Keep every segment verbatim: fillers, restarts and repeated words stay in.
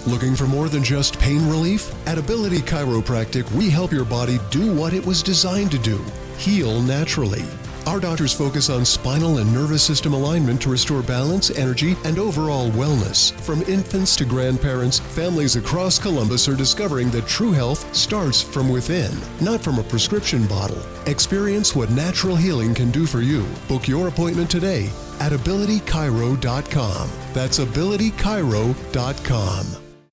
Looking for more than just pain relief? At Ability Chiropractic, we help your body do what it was designed to do, heal naturally. Our doctors focus on spinal and nervous system alignment to restore balance, energy, and overall wellness. From infants to grandparents, families across Columbus are discovering that true health starts from within, not from a prescription bottle. Experience what natural healing can do for you. Book your appointment today at ability chiro dot com. That's ability chiro dot com.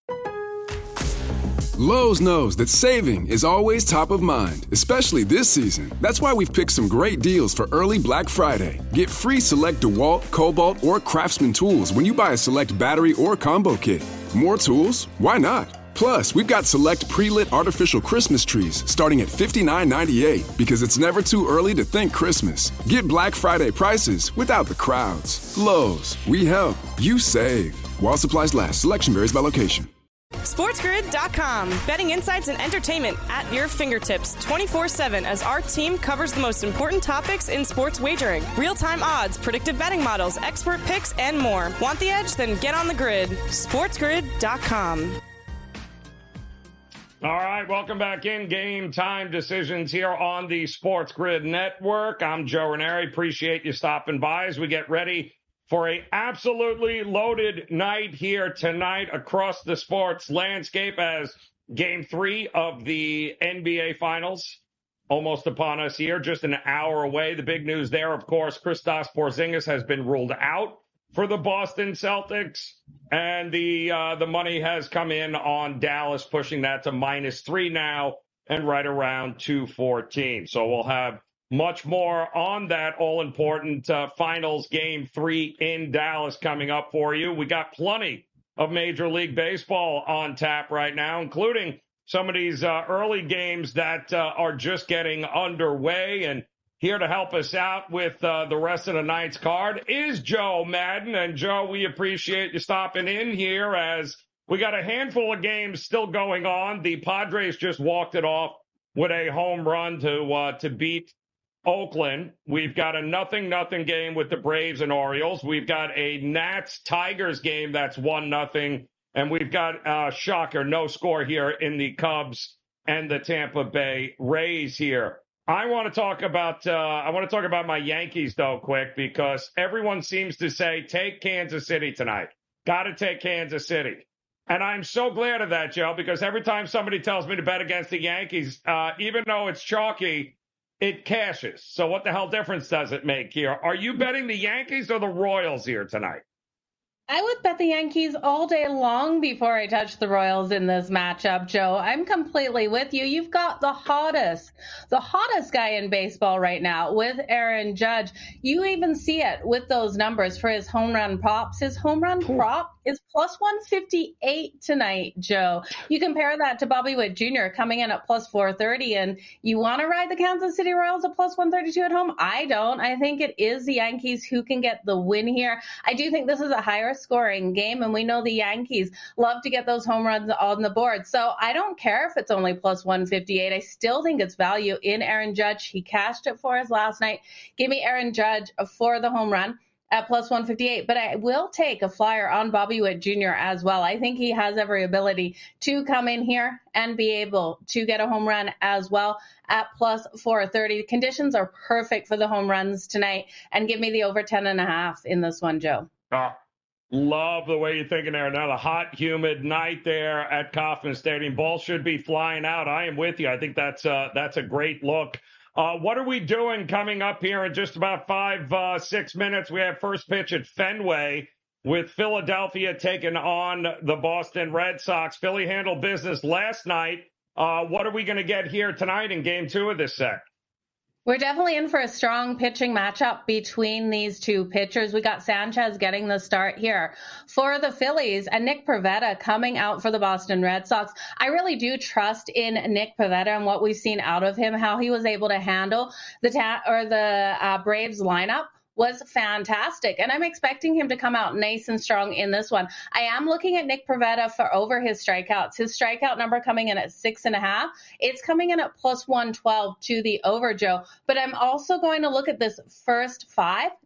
Lowe's knows that saving is always top of mind, especially this season. That's why we've picked some great deals for early Black Friday. Get free select DeWalt, Cobalt, or Craftsman tools when you buy a select battery or combo kit. More tools? Why not? Plus, we've got select pre-lit artificial Christmas trees starting at fifty-nine ninety-eight because it's never too early to think Christmas. Get Black Friday prices without the crowds. Lowe's, we help, you save. While supplies last, selection varies by location. SportsGrid dot com. Betting insights and entertainment at your fingertips twenty-four seven as our team covers the most important topics in sports wagering. Real-time odds, predictive betting models, expert picks, and more. Want the edge? Then get on the grid. SportsGrid dot com. All right, welcome back in. Game time decisions here on the Sports Grid Network. I'm Joe Ranieri. Appreciate you stopping by as we get ready for a absolutely loaded night here tonight across the sports landscape as game three of the N B A Finals almost upon us here, just an hour away. The big news there, of course, Kristaps Porzingis has been ruled out for the Boston Celtics, and the uh, the money has come in on Dallas, pushing that to minus three now and right around two fourteen. So we'll have much more on that all-important uh, finals game three in Dallas coming up for you. We got plenty of Major League Baseball on tap right now, including some of these uh, early games that uh, are just getting underway. And here to help us out with uh, the rest of the night's card is Joe Madden. And, Joe, we appreciate you stopping in here as we got a handful of games still going on. The Padres just walked it off with a home run to uh, to beat Oakland. We've got a nothing nothing game with the Braves and Orioles. We've got a Nats Tigers game that's one nothing, and we've got uh shocker no score here in the Cubs and the Tampa Bay Rays here. I want to talk about uh I want to talk about my Yankees though quick, because everyone seems to say take Kansas City tonight. Got to take Kansas City. And I'm so glad of that, Joe, because every time somebody tells me to bet against the Yankees, uh even though it's chalky, it cashes. So what the hell difference does it make here? Are you betting the Yankees or the Royals here tonight? I would bet the Yankees all day long before I touch the Royals in this matchup, Joe. I'm completely with you. You've got the hottest, the hottest guy in baseball right now with Aaron Judge. You even see it with those numbers for his home run props. His home run prop is plus one fifty-eight tonight, Joe. You compare that to Bobby Witt Junior coming in at plus four thirty, and you want to ride the Kansas City Royals at plus one thirty-two at home? I don't. I think it is the Yankees who can get the win here. I do think this is a higher scoring game, and we know the Yankees love to get those home runs on the board. So I don't care if it's only plus one fifty-eight. I still think it's value in Aaron Judge. He cashed it for us last night. Give me Aaron Judge for the home run at plus one fifty-eight, but I will take a flyer on Bobby Witt Junior as well. I think he has every ability to come in here and be able to get a home run as well at plus four thirty. The conditions are perfect for the home runs tonight, and give me the over ten and a half in this one, Joe. Oh, love the way you're thinking there. Now, the hot, humid night there at Kauffman Stadium. Ball should be flying out. I am with you. I think that's uh, that's a great look. Uh, what are we doing coming up here in just about five, uh, six minutes? We have first pitch at Fenway with Philadelphia taking on the Boston Red Sox. Philly handled business last night. Uh, what are we going to get here tonight in game two of this set? We're definitely in for a strong pitching matchup between these two pitchers. We got Sanchez getting the start here for the Phillies and Nick Pivetta coming out for the Boston Red Sox. I really do trust in Nick Pivetta and what we've seen out of him, how he was able to handle the ta- or the uh, Braves lineup was fantastic. And I'm expecting him to come out nice and strong in this one. I am looking at Nick Pivetta for over his strikeouts. His strikeout number coming in at six and a half. It's coming in at plus one twelve to the over, Joe. But I'm also going to look at this first five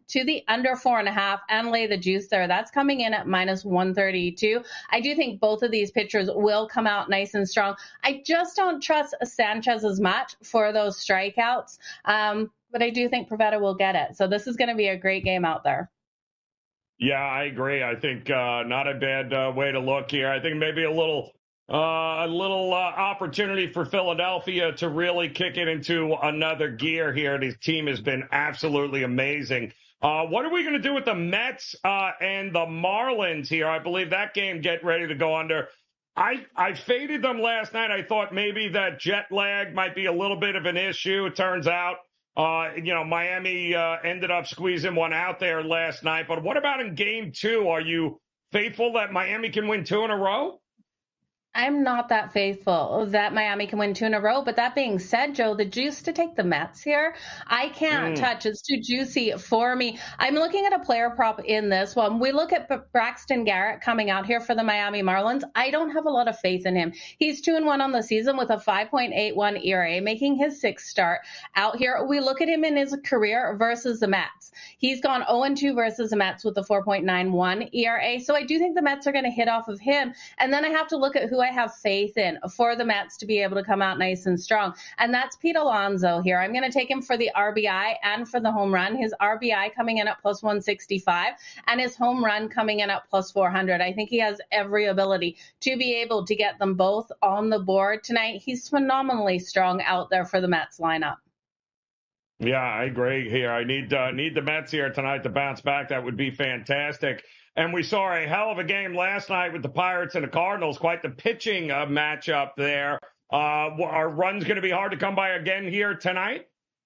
to the under four and a half and lay the juice there. That's coming in at minus one thirty-two. I do think both of these pitchers will come out nice and strong. I just don't trust Sanchez as much for those strikeouts, um, but I do think Pivetta will get it. So this is going to be a great game out there. Yeah, I agree. I think uh, not a bad uh, way to look here. I think maybe a little uh, a little uh, opportunity for Philadelphia to really kick it into another gear here. This team has been absolutely amazing. Uh, what are we going to do with the Mets uh, and the Marlins here? I believe that game get ready to go under. I, I faded them last night. I thought maybe that jet lag might be a little bit of an issue. It turns out Uh, you know, Miami uh, ended up squeezing one out there last night. But what about in game two? Are you faithful that Miami can win two in a row? I'm not that faithful that Miami can win two in a row. But that being said, Joe, the juice to take the Mets here, I can't mm. touch. It's too juicy for me. I'm looking at a player prop in this one. We look at Braxton Garrett coming out here for the Miami Marlins. I don't have a lot of faith in him. He's two and one on the season with a five point eight one E R A, making his sixth start out here. We look at him in his career versus the Mets. He's gone oh and two versus the Mets with a four point nine one E R A. So I do think the Mets are going to hit off of him. And then I have to look at who I have faith in for the Mets to be able to come out nice and strong. And that's Pete Alonso here. I'm going to take him for the R B I and for the home run. His R B I coming in at plus one sixty-five and his home run coming in at plus four hundred. I think he has every ability to be able to get them both on the board tonight. He's phenomenally strong out there for the Mets lineup. Yeah, I agree here. I need uh, need the Mets here tonight to bounce back. That would be fantastic. And we saw a hell of a game last night with the Pirates and the Cardinals. Quite the pitching uh, matchup there. Uh, are runs going to be hard to come by again here tonight?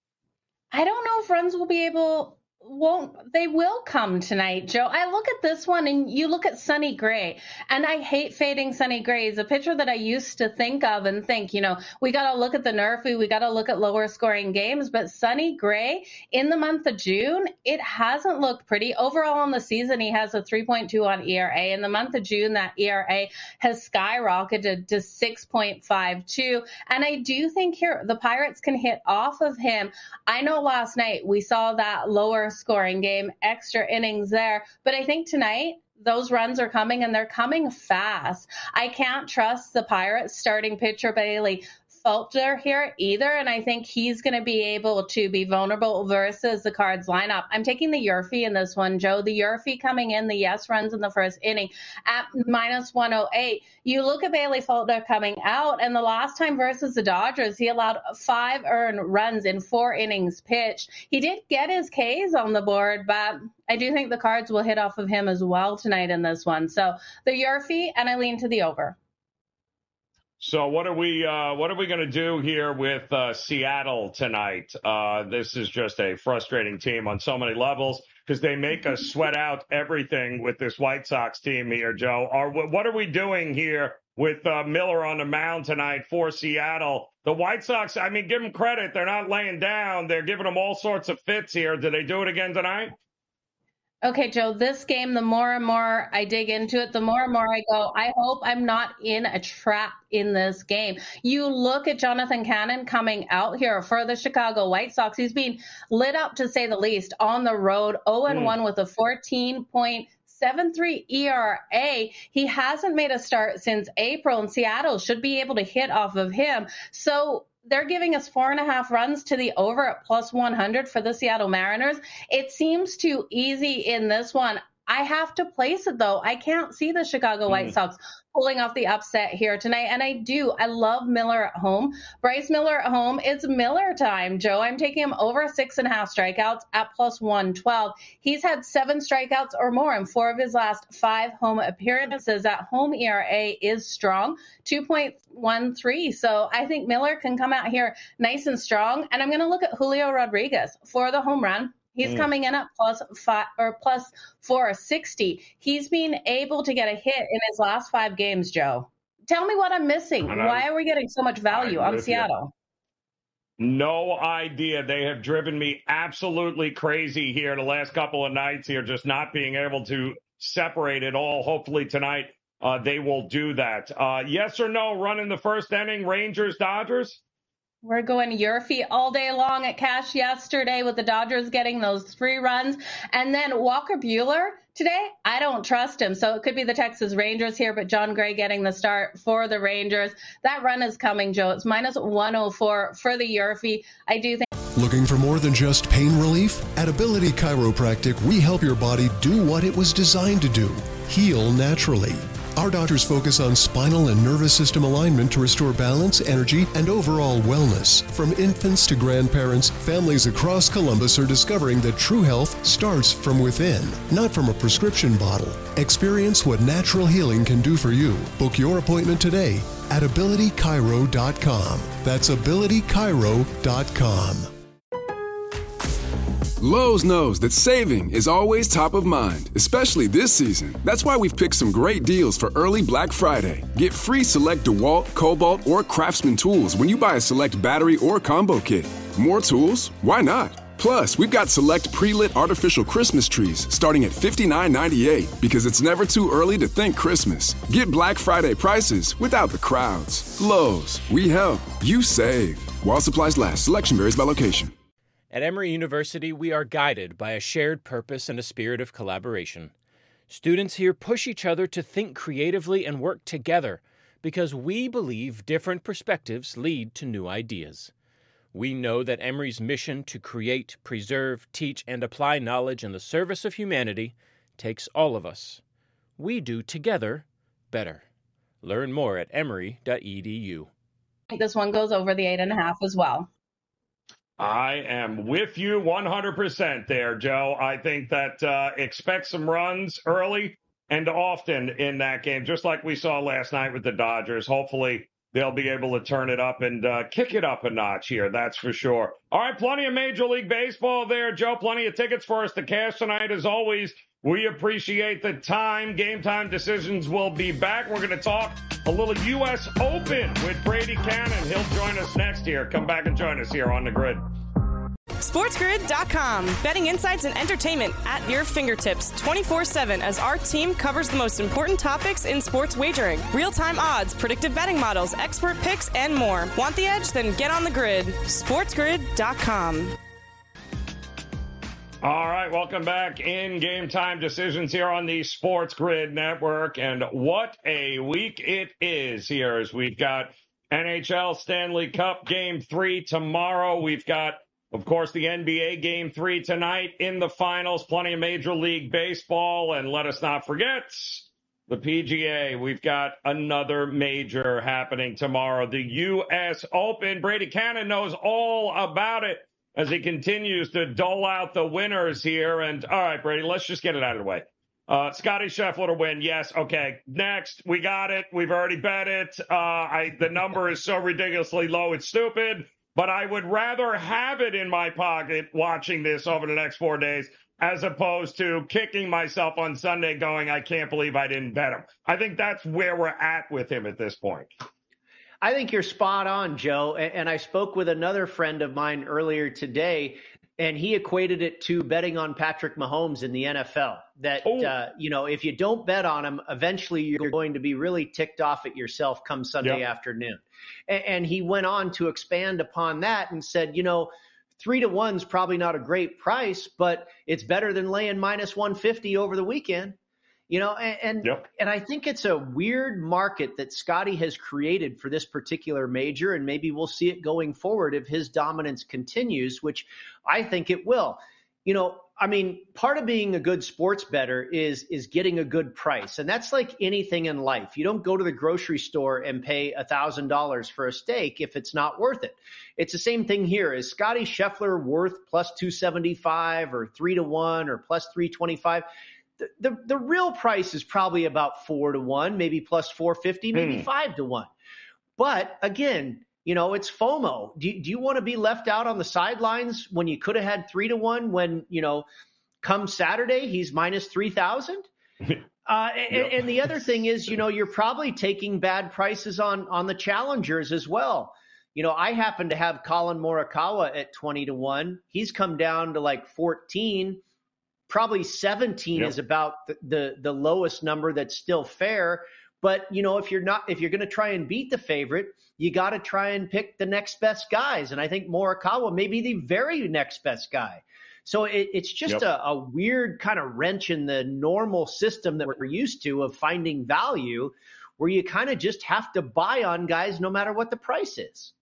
I don't know if runs will be able... Won't they will come tonight, Joe. I look at this one and you look at Sonny Gray, and I hate fading Sonny Gray. He's a pitcher that I used to think of and think, you know, we got to look at the Nerfy, we got to look at lower scoring games. But Sonny Gray in the month of June, it hasn't looked pretty. Overall in the season, he has a three point two on E R A. In the month of June, that E R A has skyrocketed to six point five two. And I do think here the Pirates can hit off of him. I know last night we saw that lower scoring game, extra innings there. But I think tonight, those runs are coming and they're coming fast. I can't trust the Pirates starting pitcher Bailey Falter here either, and I think he's going to be able to be vulnerable versus the Cards lineup. I'm taking the Yurfee in this one, Joe. The Yurfee coming in, the yes runs in the first inning at minus one oh eight. You look at Bailey Falter coming out, and the last time versus the Dodgers, he allowed five earned runs in four innings pitched. He did get his Ks on the board, but I do think the Cards will hit off of him as well tonight in this one. So the Yurfee, and I lean to the over. So what are we uh, what are we going to do here with uh, Seattle tonight? Uh, this is just a frustrating team on so many levels because they make us sweat out everything with this White Sox team here, Joe. Are, what are we doing here with uh, Miller on the mound tonight for Seattle? The White Sox, I mean, give them credit. They're not laying down. They're giving them all sorts of fits here. Did they do it again tonight? Okay, Joe, this game, the more and more I dig into it, the more and more I go, I hope I'm not in a trap in this game. You look at Jonathan Cannon coming out here for the Chicago White Sox. He's been lit up, to say the least, on the road, oh and one mm. with a fourteen point seven three E R A. He hasn't made a start since April, and Seattle should be able to hit off of him. So they're giving us four and a half runs to the over at plus one hundred for the Seattle Mariners. It seems too easy in this one. I have to place it, though. I can't see the Chicago White mm. Sox pulling off the upset here tonight. And I do. I love Miller at home. Bryce Miller at home. It's Miller time, Joe. I'm taking him over six and a half strikeouts at plus one twelve. He's had seven strikeouts or more in four of his last five home appearances. That home E R A is strong, two point one three. So I think Miller can come out here nice and strong. And I'm going to look at Julio Rodriguez for the home run. He's mm. coming in at plus five or plus four sixty. He's been able to get a hit in his last five games, Joe. Tell me what I'm missing. Why are we getting so much value on Seattle? You. No idea. They have driven me absolutely crazy here the last couple of nights here, just not being able to separate it all. Hopefully tonight uh, they will do that. Uh, yes or no, run in the first inning, Rangers, Dodgers? We're going Yurfie all day long at cash yesterday with the Dodgers getting those three runs. And then Walker Buehler today, I don't trust him. So it could be the Texas Rangers here, but John Gray getting the start for the Rangers. That run is coming, Joe. It's minus one oh four for the Yurfie. I do think. Looking for more than just pain relief? At Ability Chiropractic, we help your body do what it was designed to do, heal naturally. Our doctors focus on spinal and nervous system alignment to restore balance, energy, and overall wellness. From infants to grandparents, families across Columbus are discovering that true health starts from within, not from a prescription bottle. Experience what natural healing can do for you. Book your appointment today at ability chiro dot com. That's ability chiro dot com. Lowe's knows that saving is always top of mind, especially this season. That's why we've picked some great deals for early Black Friday. Get free select DeWalt, Cobalt, or Craftsman tools when you buy a select battery or combo kit. More tools? Why not? Plus, we've got select pre-lit artificial Christmas trees starting at fifty-nine ninety-eight because it's never too early to think Christmas. Get Black Friday prices without the crowds. Lowe's, we help, you save. While supplies last, selection varies by location. At Emory University, we are guided by a shared purpose and a spirit of collaboration. Students here push each other to think creatively and work together because we believe different perspectives lead to new ideas. We know that Emory's mission to create, preserve, teach, and apply knowledge in the service of humanity takes all of us. We do together better. Learn more at emory dot e d u. This one goes over the eight and a half as well. I am with you one hundred percent there, Joe. I think that uh, expect some runs early and often in that game, just like we saw last night with the Dodgers. Hopefully they'll be able to turn it up and uh, kick it up a notch here, that's for sure. All right, plenty of Major League Baseball there, Joe. Plenty of tickets for us to cash tonight, as always. We appreciate the time. Game time decisions will be back. We're going to talk a little U S Open with Brady Cannon. He'll join us next year. Come back and join us here on The Grid. sports grid dot com. Betting insights and entertainment at your fingertips twenty-four seven as our team covers the most important topics in sports wagering. Real-time odds, predictive betting models, expert picks, and more. Want the edge? Then get on The Grid. sports grid dot com. All right, welcome back in Game Time Decisions here on the Sports Grid Network. And what a week it is here as we've got N H L Stanley Cup Game three tomorrow. We've got, of course, the N B A Game three tonight in the finals. Plenty of Major League Baseball. And let us not forget the P G A. We've got another major happening tomorrow, the U S Open. Brady Cannon knows all about it as he continues to dole out the winners here. And all right, Brady, let's just get it out of the way. Uh, Scotty Scheffler to win. Yes. Okay. Next. We got it. We've already bet it. Uh, I, the number is so ridiculously low. It's stupid, but I would rather have it in my pocket watching this over the next four days as opposed to kicking myself on Sunday going, I can't believe I didn't bet him. I think that's where we're at with him at this point. I think you're spot on, Joe. And I spoke with another friend of mine earlier today, and he equated it to betting on Patrick Mahomes in the N F L. That, uh, you know, if you don't bet on him, eventually you're going to be really ticked off at yourself come Sunday yep. afternoon. And, and he went on to expand upon that and said, you know, three to one's probably not a great price, but it's better than laying minus one fifty over the weekend. You know, and and, yep. and I think it's a weird market that Scotty has created for this particular major, and maybe we'll see it going forward if his dominance continues, which I think it will. You know, I mean, part of being a good sports bettor is is getting a good price, and that's like anything in life. You don't go to the grocery store and pay one thousand dollars for a steak if it's not worth it. It's the same thing here. Is Scotty Scheffler worth plus two seventy-five or three to one or plus three twenty-five? The, the the real price is probably about four to one, maybe plus four fifty, maybe mm. five to one. But again, you know, it's FOMO. Do, do you want to be left out on the sidelines when you could have had three to one when, you know, come Saturday, he's minus three thousand? uh, yep. and, and the other thing is, you know, you're probably taking bad prices on, on the challengers as well. You know, I happen to have Colin Morikawa at twenty to one. He's come down to like fourteen. Probably seventeen yep. is about the, the, the lowest number that's still fair. But, you know, if you're not, if you're going to try and beat the favorite, you got to try and pick the next best guys. And I think Morikawa may be the very next best guy. So it, it's just yep. a, a weird kind of wrench in the normal system that we're used to of finding value, where you kind of just have to buy on guys no matter what the price is.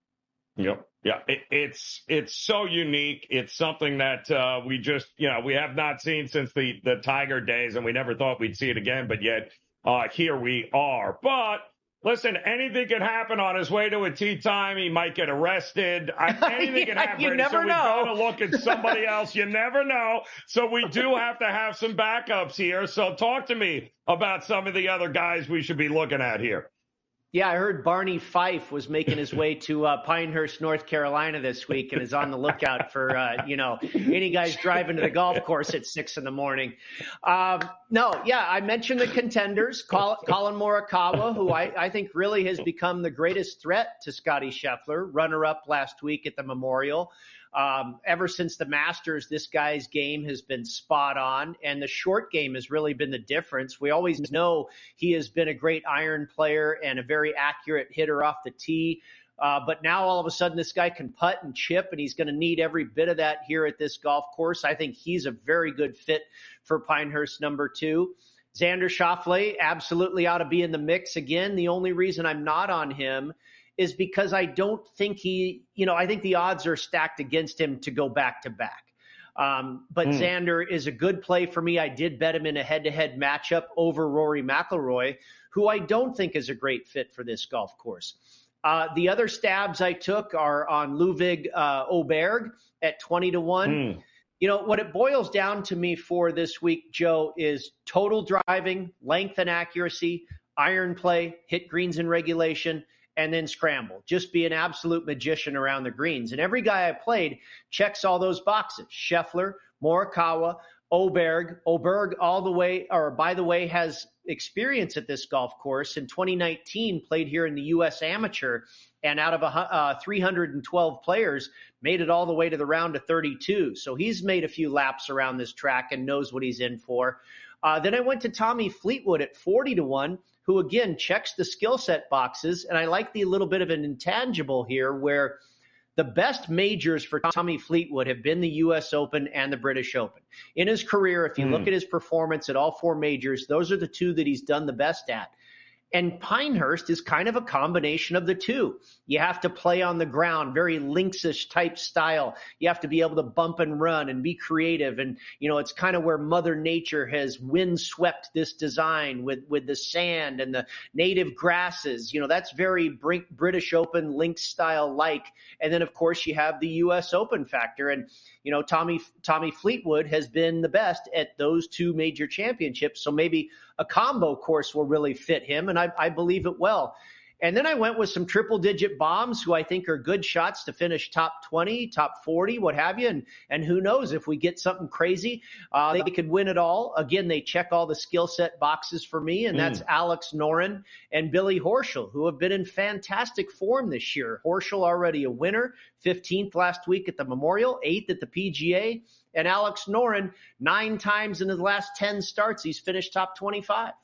Yep. Yeah. It, it's, it's so unique. It's something that uh, we just, you know, we have not seen since the, the Tiger days, and we never thought we'd see it again. But yet uh, here we are. But listen, anything can happen on his way to a tee time. He might get arrested. I, anything yeah, can happen. You never so we know. got to look at somebody else. You never know. So we do have to have some backups here. So talk to me about some of the other guys we should be looking at here. Yeah, I heard Barney Fife was making his way to uh, Pinehurst, North Carolina this week, and is on the lookout for, uh, you know, any guys driving to the golf course at six in the morning. Um, no, yeah, I mentioned the contenders, Colin, Colin Morikawa, who I, I think really has become the greatest threat to Scottie Scheffler, runner-up last week at the Memorial. Um, ever since the Masters, this guy's game has been spot on, and the short game has really been the difference. We always know he has been a great iron player and a very accurate hitter off the tee. Uh, but now all of a sudden this guy can putt and chip, and he's going to need every bit of that here at this golf course. I think he's a very good fit for Pinehurst number two. Xander Schauffele absolutely ought to be in the mix again. The only reason I'm not on him is because I don't think he, you know, I think the odds are stacked against him to go back to back. Um, but mm. Xander is a good play for me. I did bet him in a head-to-head matchup over Rory McIlroy, who I don't think is a great fit for this golf course. Uh, the other stabs I took are on Ludvig uh, Åberg at twenty to one. Mm. You know, what it boils down to me for this week, Joe, is total driving, length and accuracy, iron play, hit greens in regulation, and then scramble. Just be an absolute magician around the greens. And every guy I played checks all those boxes. Scheffler, Morikawa, Åberg. Åberg all the way, or by the way, has experience at this golf course. In twenty nineteen, played here in the U S Amateur, and out of a, uh, three hundred twelve players, made it all the way to the round of thirty-two. So he's made a few laps around this track and knows what he's in for. Uh, then I went to Tommy Fleetwood at forty to one, who again checks the skill set boxes. And I like the little bit of an intangible here where the best majors for Tommy Fleetwood have been the U S Open and the British Open. In his career, if you mm. look at his performance at all four majors, those are the two that he's done the best at. And Pinehurst is kind of a combination of the two. You have to play on the ground, very Linksish type style. You have to be able to bump and run and be creative. And, you know, it's kind of where Mother Nature has windswept this design with, with the sand and the native grasses. You know, that's very British Open links style like. And then, of course, you have the U S Open factor. And, you know, Tommy, Tommy Fleetwood has been the best at those two major championships. So maybe a combo course will really fit him, and I, I believe it will. And then I went with some triple-digit bombs who I think are good shots to finish top twenty, top forty, what have you. And, and who knows, if we get something crazy, uh, they could win it all. Again, they check all the skill set boxes for me, and that's mm. Alex Noren and Billy Horschel, who have been in fantastic form this year. Horschel already a winner, fifteenth last week at the Memorial, eighth at the P G A. And Alex Noren, nine times in the last ten starts, he's finished top twenty-five.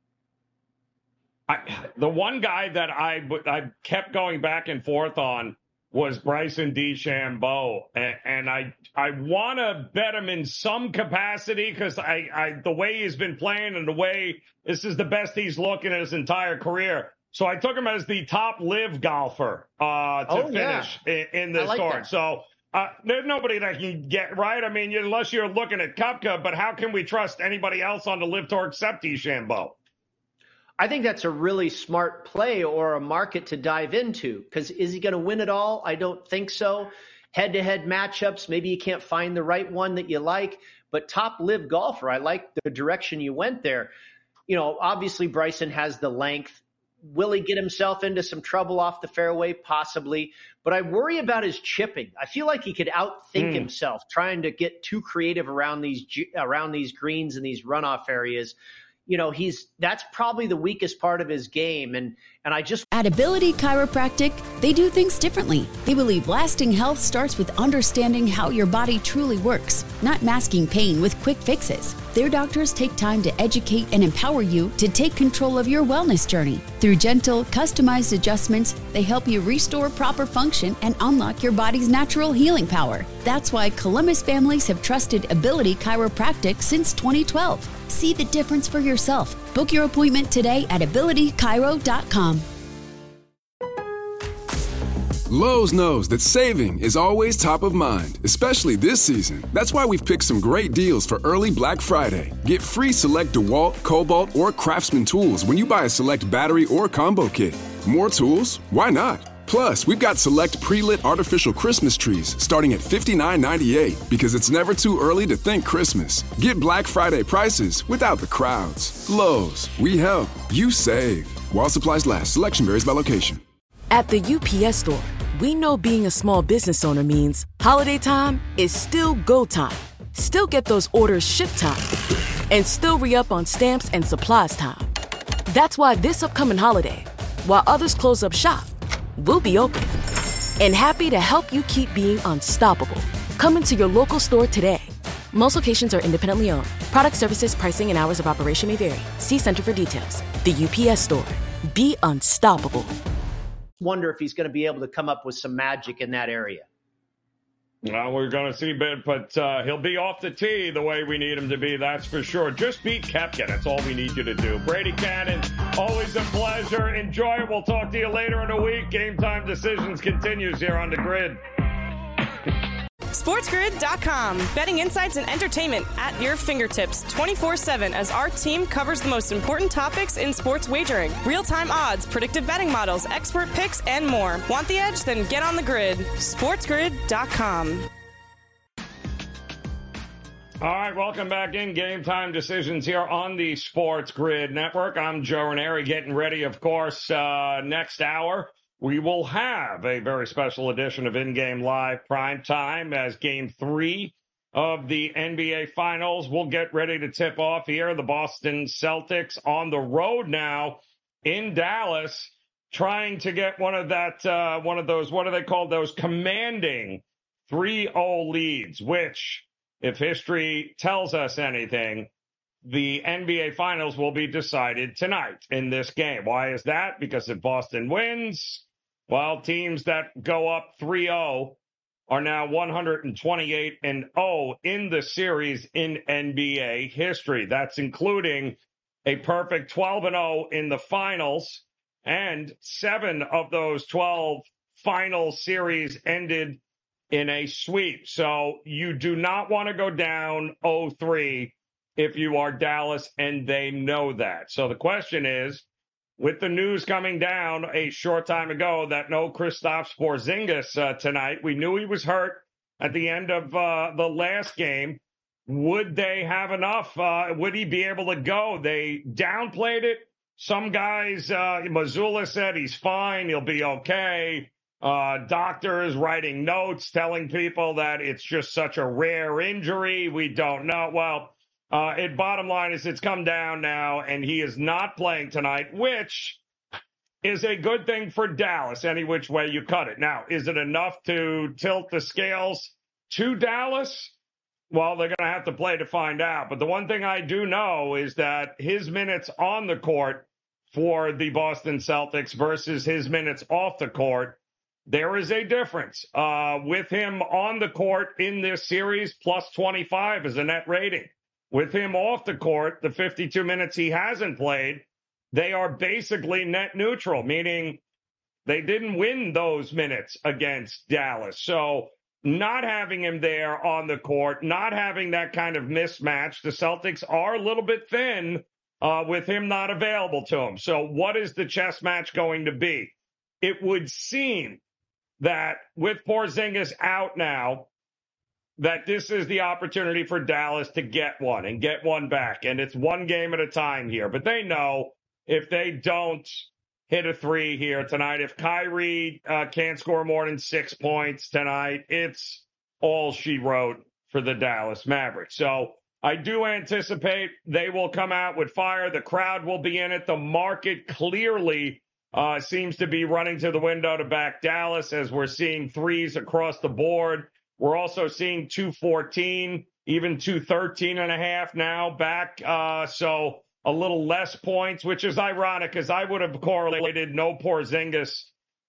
I, the one guy that I, I kept going back and forth on was Bryson DeChambeau. And, and I I want to bet him in some capacity because I, I the way he's been playing and the way this is the best he's looking in his entire career. So I took him as the top live golfer uh, to oh, finish yeah. in, in this like tour. That. So Uh, there's nobody that can get right. I mean, unless you're looking at Koepka, but how can we trust anybody else on the Live Tour except DeChambeau? I think that's a really smart play or a market to dive into, because is he going to win it all? I don't think so. Head-to-head matchups, maybe you can't find the right one that you like, but top live golfer, I like the direction you went there. You know, obviously Bryson has the length. Will he get himself into some trouble off the fairway? Possibly. But I worry about his chipping. I feel like he could outthink mm. himself trying to get too creative around these around these greens and these runoff areas. you know, he's that's probably the weakest part of his game. And and I just At Ability Chiropractic, they do things differently. They believe lasting health starts with understanding how your body truly works, not masking pain with quick fixes. Their doctors take time to educate and empower you to take control of your wellness journey. Through gentle, customized adjustments, they help you restore proper function and unlock your body's natural healing power. That's why Columbus families have trusted Ability Chiropractic since twenty twelve. See the difference for yourself. Book your appointment today at ability chiro dot com. Lowe's knows that saving is always top of mind, especially this season. That's why we've picked some great deals for early Black Friday. Get free select DeWalt, Cobalt, or Craftsman tools when you buy a select battery or combo kit. More tools? Why not? Plus, we've got select pre-lit artificial Christmas trees starting at fifty-nine ninety-eight because it's never too early to think Christmas. Get Black Friday prices without the crowds. Lowe's, we help, you save. While supplies last, selection varies by location. At the U P S Store, we know being a small business owner means holiday time is still go time. Still get those orders shipped time. And still re-up on stamps and supplies time. That's why this upcoming holiday, while others close up shop, we'll be open. And happy to help you keep being unstoppable. Come into your local store today. Most locations are independently owned. Product, services, pricing, and hours of operation may vary. See Center for details. The U P S Store. Be unstoppable. wonder if he's going to be able to come up with some magic in that area. Well, we're going to see, but uh, he'll be off the tee the way we need him to be, that's for sure. Just beat Koepka. That's all we need you to do. Brady Cannon, always a pleasure. Enjoy it. We'll talk to you later in the week. Game Time Decisions continues here on The Grid. SportsGrid dot com. Betting insights and entertainment at your fingertips twenty-four seven as our team covers the most important topics in sports wagering. Real-time odds, predictive betting models, expert picks, and more. Want the edge? Then get on the grid. SportsGrid dot com. All right, welcome back in Game Time Decisions here on the Sports Grid Network. I'm Joe Ranieri, getting ready, of course, uh, next hour. We will have a very special edition of In-Game Live Prime Time as Game three of the N B A Finals will get ready to tip off here. The Boston Celtics on the road now in Dallas, trying to get one of that, uh, one of those, what are they called? Those commanding three oh leads, which, if history tells us anything, the N B A Finals will be decided tonight in this game. Why is that? Because if Boston wins, well, teams that go up three oh are now one twenty-eight and oh in the series in N B A history. That's including a perfect twelve and oh in the finals, and seven of those twelve final series ended in a sweep. So you do not want to go down oh three if you are Dallas, and they know that. So the question is, with the news coming down a short time ago that no Kristaps Porzingis uh, tonight, we knew he was hurt at the end of uh, the last game. Would they have enough? Uh, would he be able to go? They downplayed it. Some guys, uh, Mazzulla said he's fine, he'll be okay. Uh, doctors writing notes telling people that it's just such a rare injury. We don't know. Well, Uh, it bottom line is it's come down now, and he is not playing tonight, which is a good thing for Dallas, any which way you cut it. Now, is it enough to tilt the scales to Dallas? Well, they're going to have to play to find out. But the one thing I do know is that his minutes on the court for the Boston Celtics versus his minutes off the court, there is a difference. Uh, with him on the court in this series, plus twenty-five is a net rating. With him off the court, the fifty-two minutes he hasn't played, they are basically net neutral, meaning they didn't win those minutes against Dallas. So not having him there on the court, not having that kind of mismatch, the Celtics are a little bit thin uh, with him not available to them. So what is the chess match going to be? It would seem that with Porzingis out now, that this is the opportunity for Dallas to get one and get one back. And it's one game at a time here. But they know if they don't hit a three here tonight, if Kyrie uh, can't score more than six points tonight, it's all she wrote for the Dallas Mavericks. So I do anticipate they will come out with fire. The crowd will be in it. The market clearly uh, seems to be running to the window to back Dallas as we're seeing threes across the board. We're also seeing two fourteen, even two thirteen and a half now back. Uh, so a little less points, which is ironic because I would have correlated no Porzingis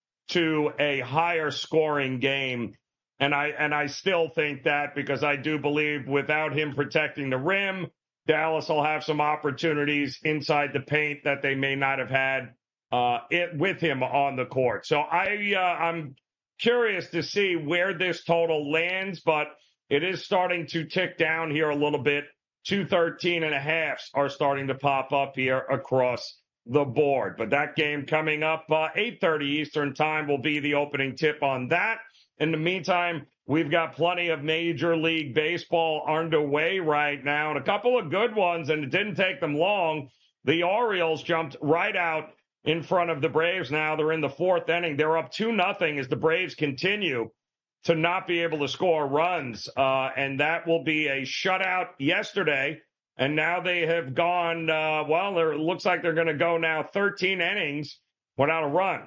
to a higher scoring game. And I and I still think that because I do believe without him protecting the rim, Dallas will have some opportunities inside the paint that they may not have had uh, it with him on the court. So I uh, I'm curious to see where this total lands, but it is starting to tick down here a little bit. two thirteen and a halves are starting to pop up here across the board. But that game coming up uh, eight thirty Eastern time will be the opening tip on that. In the meantime, we've got plenty of Major League Baseball underway right now, and a couple of good ones, and it didn't take them long. The Orioles jumped right out in front of the Braves now. They're in the fourth inning. They're up two nothing as the Braves continue to not be able to score runs, uh, and that will be a shutout yesterday, and now they have gone, uh, well, it looks like they're going to go now thirteen innings without a run.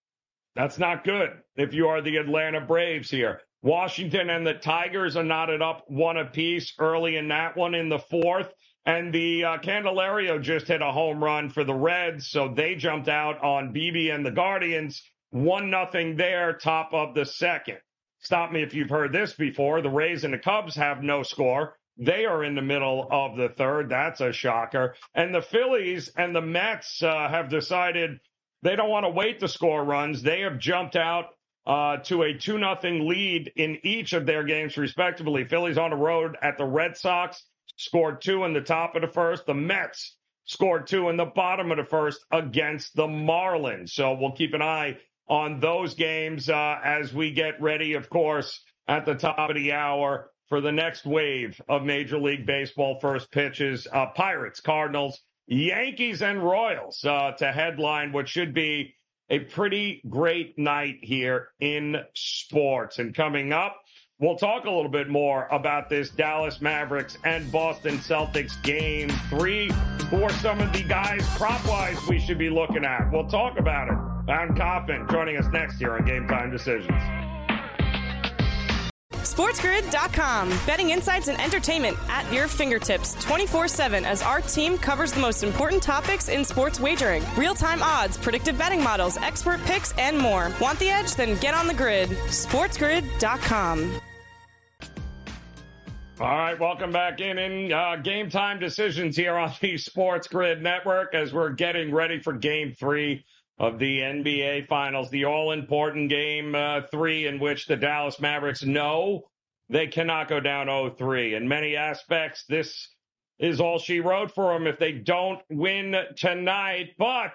That's not good if you are the Atlanta Braves here. Washington and the Tigers are knotted up one apiece early in that one in the fourth. And the uh, Candelario just hit a home run for the Reds, so they jumped out on Beebe and the Guardians. one nothing there, top of the second. Stop me if you've heard this before. The Rays and the Cubs have no score. They are in the middle of the third. That's a shocker. And the Phillies and the Mets uh, have decided they don't want to wait to score runs. They have jumped out uh, to a two nothing lead in each of their games, respectively. Phillies on the road at the Red Sox, scored two in the top of the first. The Mets scored two in the bottom of the first against the Marlins. So we'll keep an eye on those games uh, as we get ready, of course, at the top of the hour for the next wave of Major League Baseball first pitches. Uh, Pirates, Cardinals, Yankees and Royals uh, to headline what should be a pretty great night here in sports. And coming up, we'll talk a little bit more about this Dallas Mavericks and Boston Celtics game three. Who are some of the guys prop-wise we should be looking at? We'll talk about it. Adam Kaufman joining us next here on Game Time Decisions. SportsGrid dot com. Betting insights and entertainment at your fingertips twenty-four seven as our team covers the most important topics in sports wagering. Real-time odds, predictive betting models, expert picks, and more. Want the edge? Then get on the grid. SportsGrid dot com. All right, welcome back in in uh, Game Time Decisions here on the Sports Grid Network as we're getting ready for Game three of the N B A Finals, the all-important Game uh, three in which the Dallas Mavericks know they cannot go down oh three. In many aspects, this is all she wrote for them if they don't win tonight. But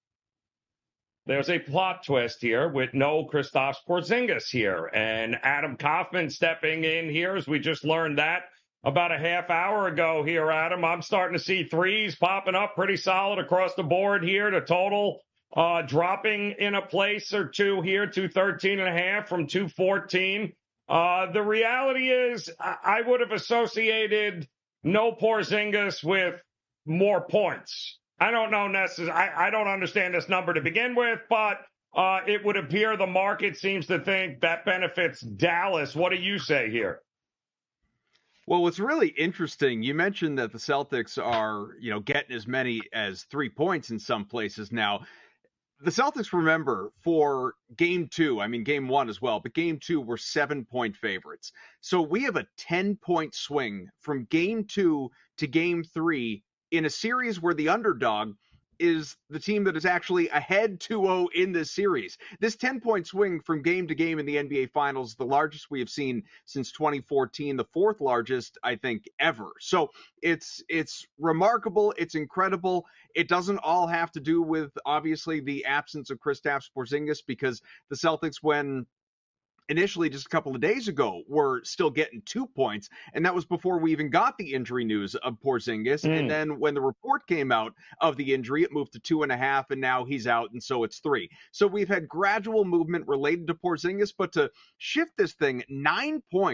there's a plot twist here with no Kristaps Porzingis here. And Adam Kaufman stepping in here as we just learned that about a half hour ago here, Adam. I'm starting to see threes popping up pretty solid across the board here. The total uh, dropping in a place or two here, two thirteen and a half from two fourteen. Uh, the reality is I would have associated no Porzingis with more points. I don't know necessarily. I, I don't understand this number to begin with, but uh, it would appear the market seems to think that benefits Dallas. What do you say here? Well, what's really interesting, you mentioned that the Celtics are, you know, getting as many as three points in some places now. The Celtics, remember, for game two, I mean, game one as well, but game two were seven-point favorites. So we have a ten-point swing from game two to game three in a series where the underdog is the team that is actually ahead two oh in this series. This ten-point swing from game to game in the N B A Finals, the largest we have seen since twenty fourteen, the fourth largest, I think, ever. So it's it's remarkable. It's incredible. It doesn't all have to do with, obviously, the absence of Kristaps Porzingis, because the Celtics, when initially just a couple of days ago, were still getting two points, and that was before we even got the injury news of Porzingis. Mm. And then when the report came out of the injury, it moved to two and a half, and now he's out, and so it's three. So we've had gradual movement related to Porzingis, but to shift this thing nine points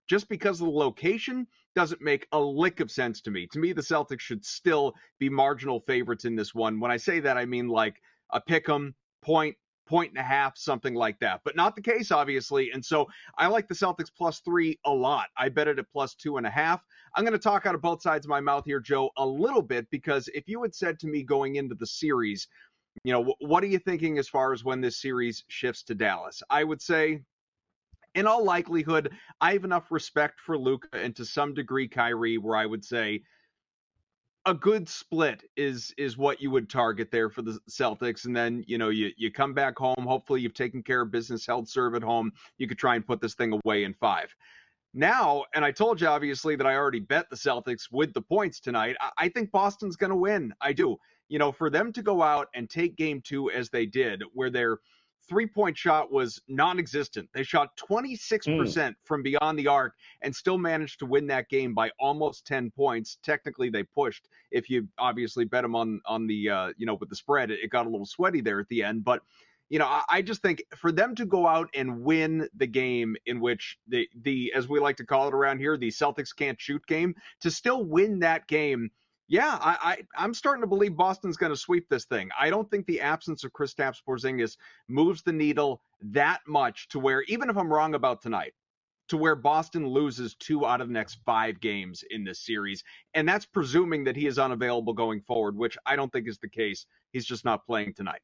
just because of the location doesn't make a lick of sense to me. To me, the Celtics should still be marginal favorites in this one. When I say that, I mean like a pick 'em, point, point and a half, something like that. But not the case, obviously. And so I like the Celtics plus three a lot. I bet it at plus two and a half. I'm going to talk out of both sides of my mouth here, Joe, a little bit, because if you had said to me going into the series, you know, what are you thinking as far as when this series shifts to Dallas? I would say, in all likelihood, I have enough respect for Luka and to some degree Kyrie where I would say a good split is is what you would target there for the Celtics. And then, you know, you, you come back home. Hopefully you've taken care of business, held serve at home. You could try and put this thing away in five. Now, and I told you, obviously, that I already bet the Celtics with the points tonight. I, I think Boston's going to win. I do. You know, for them to go out and take game two as they did, where their three-point shot was non-existent. They shot twenty-six percent mm. from beyond the arc and still managed to win that game by almost ten points. Technically, they pushed. If you obviously bet them on, on the, uh, you know, with the spread, it, it got a little sweaty there at the end. But, you know, I, I just think for them to go out and win the game in which the, the, as we like to call it around here, the Celtics can't shoot game, to still win that game, yeah, I, I, I'm starting to believe Boston's going to sweep this thing. I don't think the absence of Kristaps Porzingis moves the needle that much to where, even if I'm wrong about tonight, to where Boston loses two out of the next five games in this series. And that's presuming that he is unavailable going forward, which I don't think is the case. He's just not playing tonight.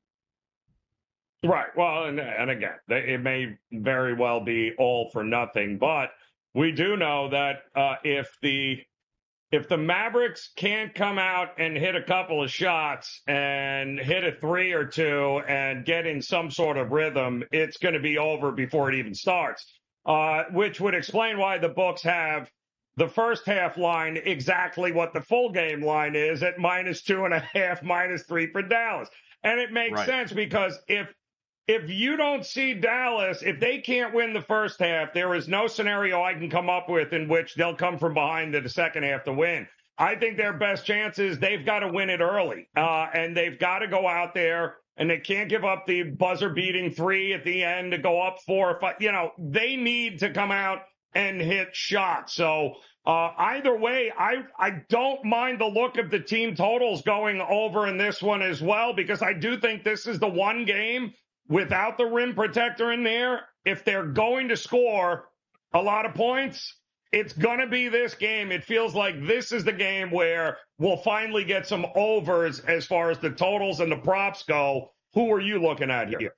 Right. Well, and, and again, it may very well be all for nothing, but we do know that uh, if the If the Mavericks can't come out and hit a couple of shots and hit a three or two and get in some sort of rhythm, it's going to be over before it even starts, uh, which would explain why the books have the first half line exactly what the full game line is at minus two and a half, minus three for Dallas. And it makes right. sense because if If you don't see Dallas, if they can't win the first half, there is no scenario I can come up with in which they'll come from behind in the second half to win. I think their best chance is they've got to win it early, uh, and they've got to go out there, and they can't give up the buzzer-beating three at the end to go up four or five. You know, they need to come out and hit shots. So uh, either way, I, I don't mind the look of the team totals going over in this one as well, because I do think this is the one game without the rim protector in there. If they're going to score a lot of points, it's going to be this game. It feels like this is the game where we'll finally get some overs as far as the totals and the props go. Who are you looking at here?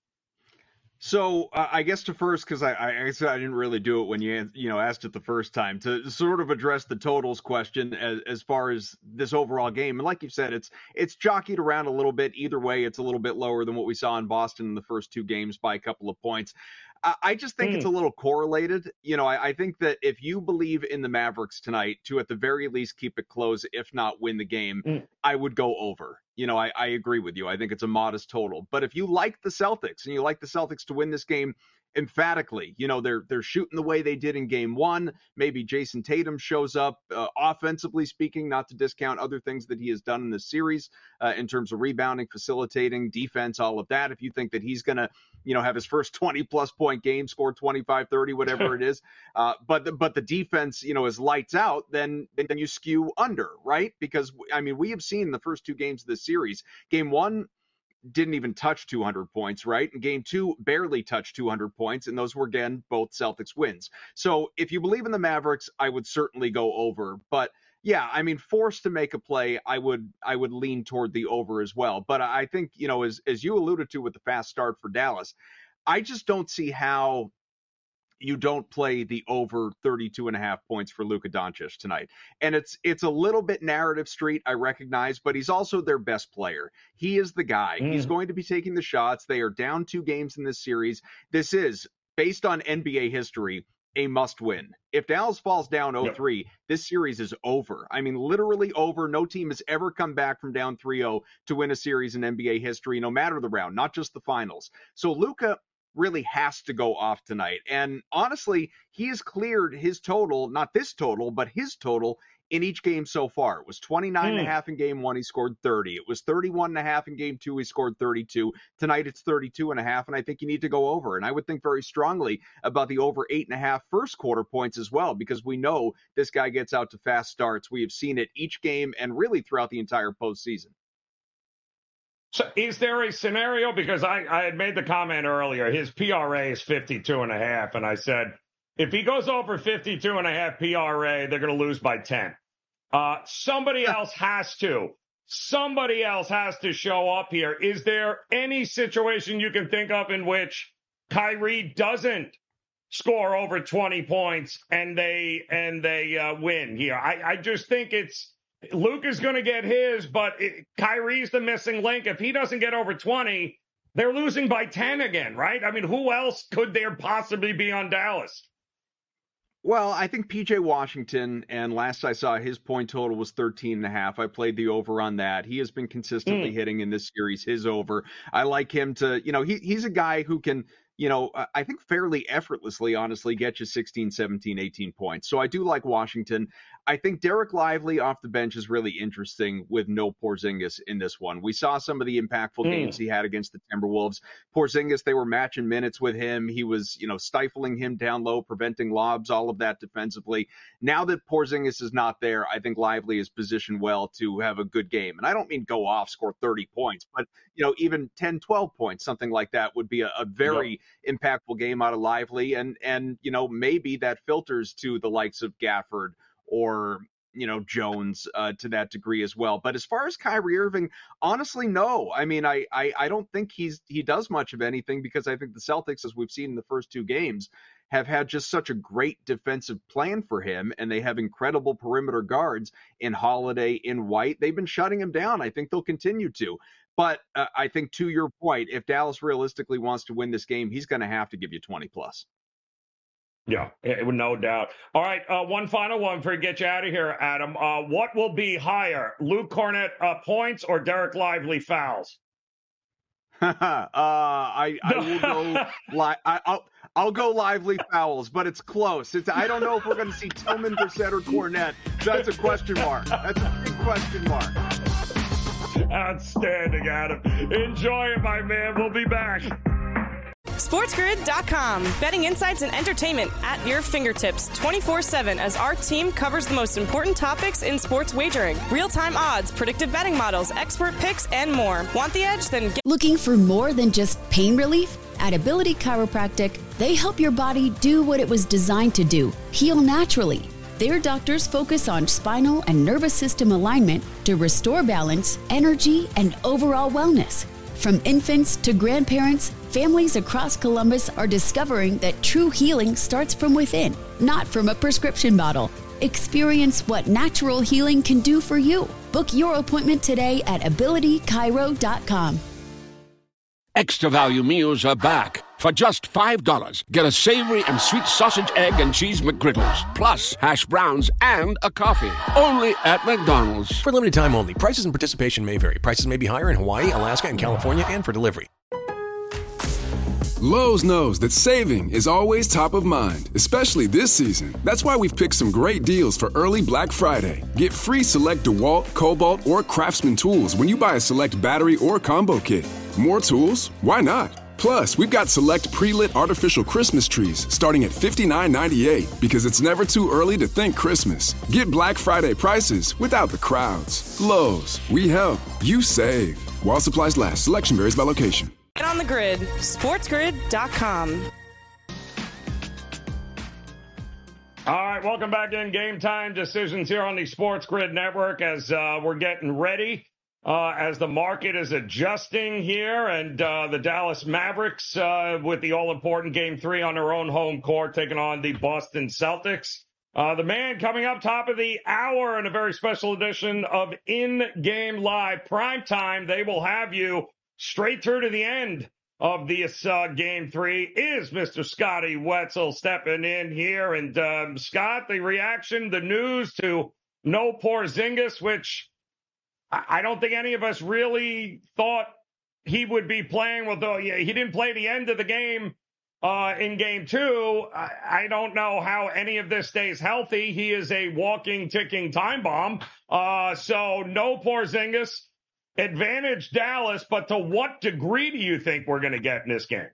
So uh, I guess to first, because I, I, I said I didn't really do it when you you know asked it the first time, to sort of address the totals question as, as far as this overall game. And like you said, it's it's jockeyed around a little bit. Either way, it's a little bit lower than what we saw in Boston in the first two games by a couple of points. I, I just think mm. it's a little correlated. You know, I, I think that if you believe in the Mavericks tonight to at the very least keep it close, if not win the game, mm. I would go over. You know, I, I agree with you. I think it's a modest total. But if you like the Celtics and you like the Celtics to win this game emphatically, you know, they're they're shooting the way they did in game one. Maybe Jason Tatum shows up uh, offensively speaking, not to discount other things that he has done in this series uh, in terms of rebounding, facilitating, defense, all of that. If you think that he's going to, you know, have his first twenty plus point game, score twenty-five, thirty, whatever it is. Uh, but, the, but the defense, you know, is lights out, then, then you skew under, right? Because, I mean, we have seen the first two games of this series. Game one didn't even touch two hundred points, right? And game two barely touched two hundred points. And those were, again, both Celtics wins. So if you believe in the Mavericks, I would certainly go over. But yeah, I mean, forced to make a play, I would I would lean toward the over as well. But I think, you know, as as you alluded to with the fast start for Dallas, I just don't see how you don't play the over thirty-two and a half points for Luka Doncic tonight. And it's it's a little bit narrative street, I recognize, but he's also their best player. He is the guy. Mm. He's going to be taking the shots. They are down two games in this series. This is, based on N B A history, a must win. If Dallas falls down oh three, yep. this series is over. I mean, literally over. No team has ever come back from down three oh to win a series in N B A history, no matter the round, not just the finals. So Luka really has to go off tonight. And honestly, he has cleared his total, not this total, but his total in each game so far. It was twenty-nine mm. and a half in game one. He scored thirty. It was thirty-one and a half in game two. He scored thirty-two. Tonight it's thirty-two and a half. And I think you need to go over. And I would think very strongly about the over eight and a half first quarter points as well, because we know this guy gets out to fast starts. We have seen it each game and really throughout the entire postseason. So is there a scenario, because I, I had made the comment earlier, his P R A is fifty-two and a half. And I said, if he goes over fifty-two and a half P R A, they're going to lose by ten. Uh, somebody else has to. Somebody else has to show up here. Is there any situation you can think of in which Kyrie doesn't score over twenty points and they and they uh, win here? I, I just think it's Luke is going to get his, but it, Kyrie's the missing link. If he doesn't get over twenty, they're losing by ten again, right? I mean, who else could there possibly be on Dallas? Well, I think P J Washington, and last I saw his point total was thirteen and a half. I played the over on that. He has been consistently mm. hitting in this series, his over. I like him to, you know, he he's a guy who can, you know, I think fairly effortlessly, honestly, get you sixteen, seventeen, eighteen points. So I do like Washington. I think Derek Lively off the bench is really interesting with no Porzingis in this one. We saw some of the impactful mm. games he had against the Timberwolves. Porzingis, they were matching minutes with him. He was, you know, stifling him down low, preventing lobs, all of that defensively. Now that Porzingis is not there, I think Lively is positioned well to have a good game. And I don't mean go off, score thirty points, but, you know, even ten, twelve points, something like that would be a, a very yep. impactful game out of Lively. And, and, you know, maybe that filters to the likes of Gafford or, you know, Jones uh, to that degree as well. But as far as Kyrie Irving, honestly, no. I mean, I, I I don't think he's he does much of anything, because I think the Celtics, as we've seen in the first two games, have had just such a great defensive plan for him, and they have incredible perimeter guards in Holiday, in White. They've been shutting him down. I think they'll continue to. But uh, I think, to your point, if Dallas realistically wants to win this game, he's going to have to give you twenty plus. Yeah, no doubt. All right, uh, one final one before we get you out of here, Adam. Uh, what will be higher, Luke Cornett uh, points or Derek Lively fouls? uh, I I will go. Li- I, I'll I'll go Lively fouls, but it's close. It's I don't know if we're going to see Tillman, Brissett, or Cornett. That's a question mark. That's a big question mark. Outstanding, Adam. Enjoy it, my man. We'll be back. SportsGrid dot com. Betting insights and entertainment at your fingertips twenty-four seven as our team covers the most important topics in sports wagering. Real-time odds, predictive betting models, expert picks, and more. Want the edge? Then get... Looking for more than just pain relief? At Ability Chiropractic, they help your body do what it was designed to do, heal naturally. Their doctors focus on spinal and nervous system alignment to restore balance, energy, and overall wellness. From infants to grandparents, families across Columbus are discovering that true healing starts from within, not from a prescription bottle. Experience what natural healing can do for you. Book your appointment today at Ability Chiro dot com. Extra value meals are back. For just five dollars, get a savory and sweet sausage, egg, and cheese McGriddles, plus hash browns and a coffee. Only at McDonald's. For limited time only. Prices and participation may vary. Prices may be higher in Hawaii, Alaska, and California, and for delivery. Lowe's knows that saving is always top of mind, especially this season. That's why we've picked some great deals for early Black Friday. Get free select DeWalt, Cobalt, or Craftsman tools when you buy a select battery or combo kit. More tools? Why not? Plus, we've got select pre-lit artificial Christmas trees starting at fifty-nine ninety-eight because it's never too early to think Christmas. Get Black Friday prices without the crowds. Lowe's, we help, you save. While supplies last, selection varies by location. Get on the grid, SportsGrid dot com. All right, welcome back in. Game time decisions here on the Sports Grid Network as uh, we're getting ready. Uh, as the market is adjusting here, and uh, the Dallas Mavericks uh, with the all-important Game three on their own home court taking on the Boston Celtics. Uh, the man coming up top of the hour in a very special edition of In-Game Live Primetime. They will have you straight through to the end of this uh, Game three is Mister Scotty Wetzel stepping in here. And um, Scott, the reaction, the news to no Porzingis, which I don't think any of us really thought he would be playing. Although yeah, he didn't play the end of the game uh, in game two. I, I don't know how any of this stays healthy. He is a walking, ticking time bomb. Uh, so no Porzingis. Advantage Dallas, but to what degree do you think we're going to get in this game?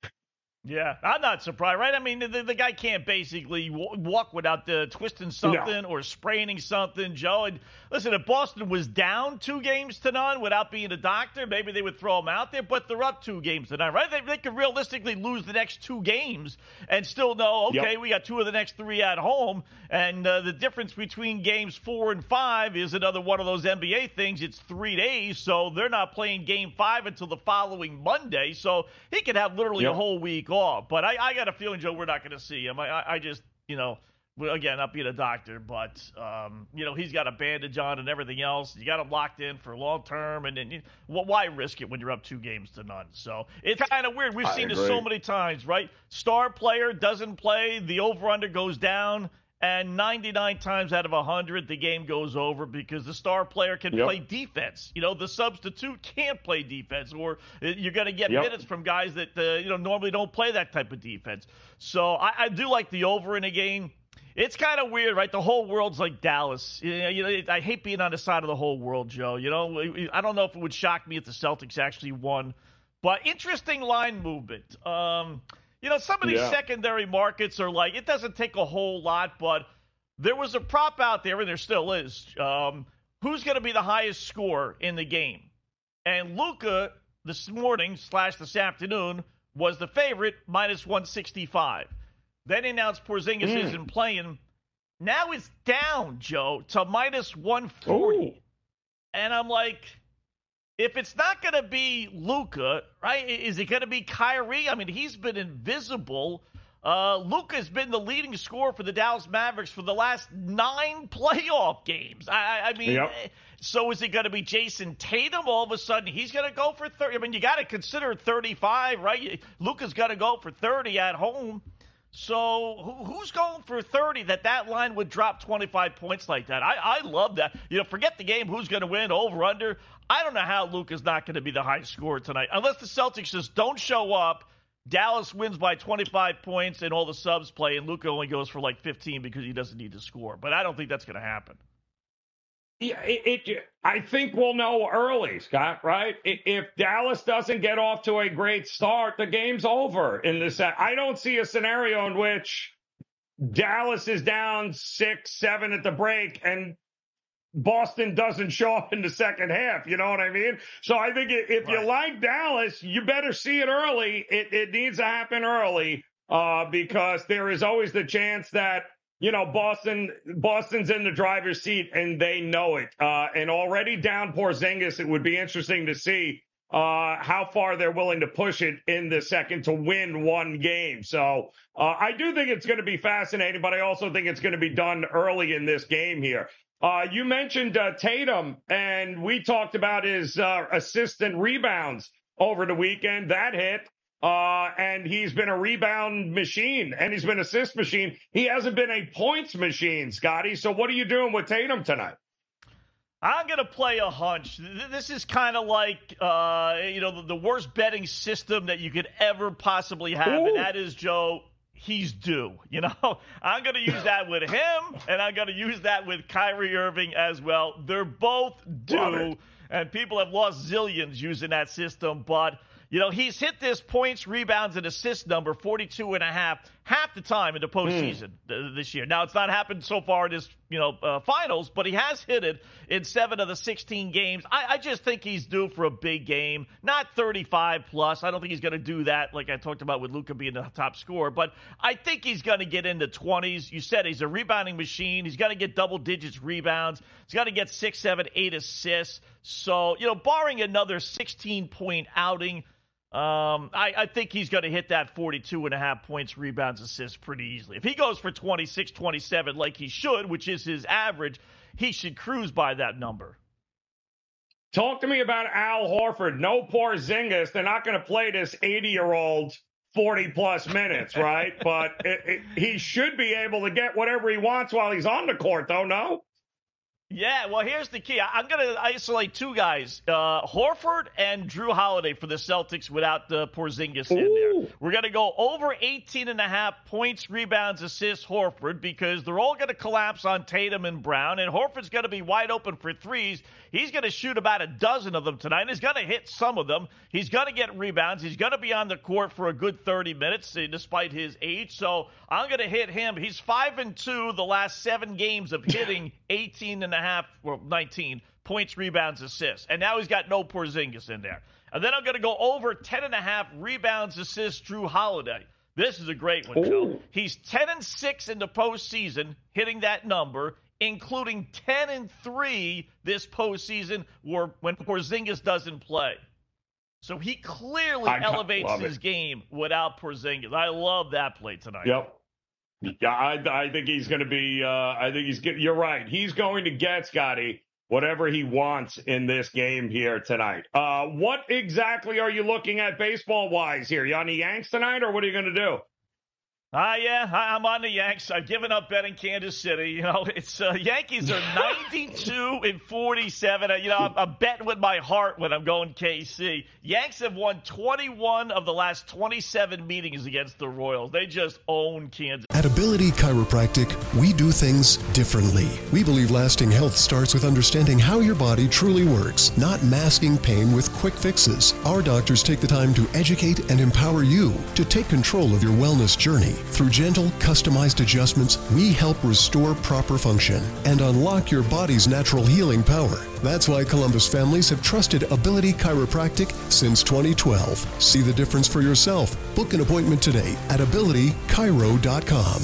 Yeah, I'm not surprised, right? I mean, the, the guy can't basically w- walk without uh, twisting something no. or spraining something, Joe. And listen, if Boston was down two games to none without being a doctor, maybe they would throw him out there, but they're up two games to none, right? They, they could realistically lose the next two games and still know, okay, yep. we got two of the next three at home, and uh, the difference between games four and five is another one of those N B A things. It's three days, so they're not playing game five until the following Monday, so he could have literally yep. a whole week off. But I, I got a feeling, Joe, we're not going to see him. I, I just, you know, again, not being a doctor, but, um, you know, he's got a bandage on and everything else. You got him locked in for long term. And then, well, why risk it when you're up two games to none? So it's kind of weird. We've I seen agree. this so many times, right? Star player doesn't play, the over-under goes down. And ninety-nine times out of one hundred, the game goes over because the star player can yep. play defense. You know, the substitute can't play defense, or you're going to get yep. minutes from guys that, uh, you know, normally don't play that type of defense. So I, I do like the over in a game. It's kind of weird, right? The whole world's like Dallas. You know, you know, I hate being on the side of the whole world, Joe. You know, I don't know if it would shock me if the Celtics actually won. But interesting line movement. Um You know, some of these yeah. secondary markets are like, it doesn't take a whole lot, but there was a prop out there, and there still is. Um, who's going to be the highest scorer in the game? And Luka this morning slash this afternoon was the favorite, minus one sixty-five. Then he announced Porzingis mm. isn't playing. Now it's down, Joe, to minus one forty. Ooh. And I'm like, if it's not going to be Luka, right, is it going to be Kyrie? I mean, he's been invisible. Uh, Luka's been the leading scorer for the Dallas Mavericks for the last nine playoff games. I, I mean, yep. so is it going to be Jason Tatum? All of a sudden, he's going to go for thirty. I mean, you got to consider thirty-five, right? Luka's got to go for thirty at home. So who, who's going for thirty that that line would drop twenty-five points like that? I, I love that. You know, forget the game. Who's going to win? Over, under. I don't know how Luka's not going to be the high scorer tonight. Unless the Celtics just don't show up, Dallas wins by twenty-five points and all the subs play, and Luka only goes for like fifteen because he doesn't need to score. But I don't think that's going to happen. Yeah, it, it, I think we'll know early, Scott, right? If Dallas doesn't get off to a great start, the game's over in the set. I don't see a scenario in which Dallas is down six, seven at the break and Boston doesn't show up in the second half. You know what I mean? So I think if right. you like Dallas, you better see it early. It, it needs to happen early uh, because there is always the chance that, you know, Boston, Boston's in the driver's seat and they know it. Uh, and already down Porzingis, it would be interesting to see uh, how far they're willing to push it in the second to win one game. So uh, I do think it's going to be fascinating, but I also think it's going to be done early in this game here. Uh, you mentioned uh, Tatum, and we talked about his uh, assist and rebounds over the weekend. That hit. Uh, and he's been a rebound machine, and he's been an assist machine. He hasn't been a points machine, Scotty. So what are you doing with Tatum tonight? I'm going to play a hunch. This is kind of like, uh, you know, the, the worst betting system that you could ever possibly have, Ooh. and that is, Joe, he's due. You know, I'm going to use that with him, and I'm going to use that with Kyrie Irving as well. They're both due, and people have lost zillions using that system, but you know, he's hit this points, rebounds, and assist number forty-two and a half half the time in the postseason mm. this year. Now, it's not happened so far in his, you know, uh, finals, but he has hit it in seven of the sixteen games. I, I just think he's due for a big game, not thirty-five plus. I don't think he's going to do that like I talked about with Luka being the top scorer, but I think he's going to get into twenties. You said he's a rebounding machine. He's going to get double digits rebounds. He's going to get six, seven, eight assists. So, you know, barring another sixteen-point outing, Um, I, I think he's going to hit that forty-two and a half points, rebounds, assists pretty easily. If he goes for twenty-six, twenty-seven like he should, which is his average, he should cruise by that number. Talk to me about Al Horford. No Porzingis. They're not going to play this eighty-year-old forty-plus minutes, right? But it, it, he should be able to get whatever he wants while he's on the court, though, no? Yeah, well, here's the key. I'm going to isolate two guys, uh, Horford and Drew Holiday for the Celtics without the Porzingis Ooh. in there. We're going to go over eighteen and a half points, rebounds, assists, Horford, because they're all going to collapse on Tatum and Brown, and Horford's going to be wide open for threes. He's going to shoot about a dozen of them tonight. He's going to hit some of them. He's going to get rebounds. He's going to be on the court for a good thirty minutes, despite his age. So I'm going to hit him. He's five and two the last seven games of hitting eighteen and a half, well, nineteen points, rebounds, assists. And now he's got no Porzingis in there. And then I'm going to go over ten and a half rebounds, assists, Drew Holiday. This is a great one, Ooh. Joe. He's ten and six in the postseason, hitting that number, including ten and three this postseason where, when Porzingis doesn't play. So he clearly I elevates his it. game without Porzingis. I love that play tonight. Yep. Yeah, I, I think he's going to be. Uh, I think he's. You're right. He's going to get, Scotty, whatever he wants in this game here tonight. Uh, what exactly are you looking at baseball wise here? You on the Yanks tonight, or what are you going to do? Ah, uh, yeah, I'm on the Yanks. I've given up betting Kansas City. You know, it's uh, Yankees are ninety-two and forty-seven. You know, I'm, I'm betting with my heart when I'm going K C. Yanks have won twenty-one of the last twenty-seven meetings against the Royals. They just own Kansas. At Ability Chiropractic, we do things differently. We believe lasting health starts with understanding how your body truly works, not masking pain with quick fixes. Our doctors take the time to educate and empower you to take control of your wellness journey. Through gentle, customized adjustments, we help restore proper function and unlock your body's natural healing power. That's why Columbus families have trusted Ability Chiropractic since twenty twelve. See the difference for yourself. Book an appointment today at ability chiro dot com.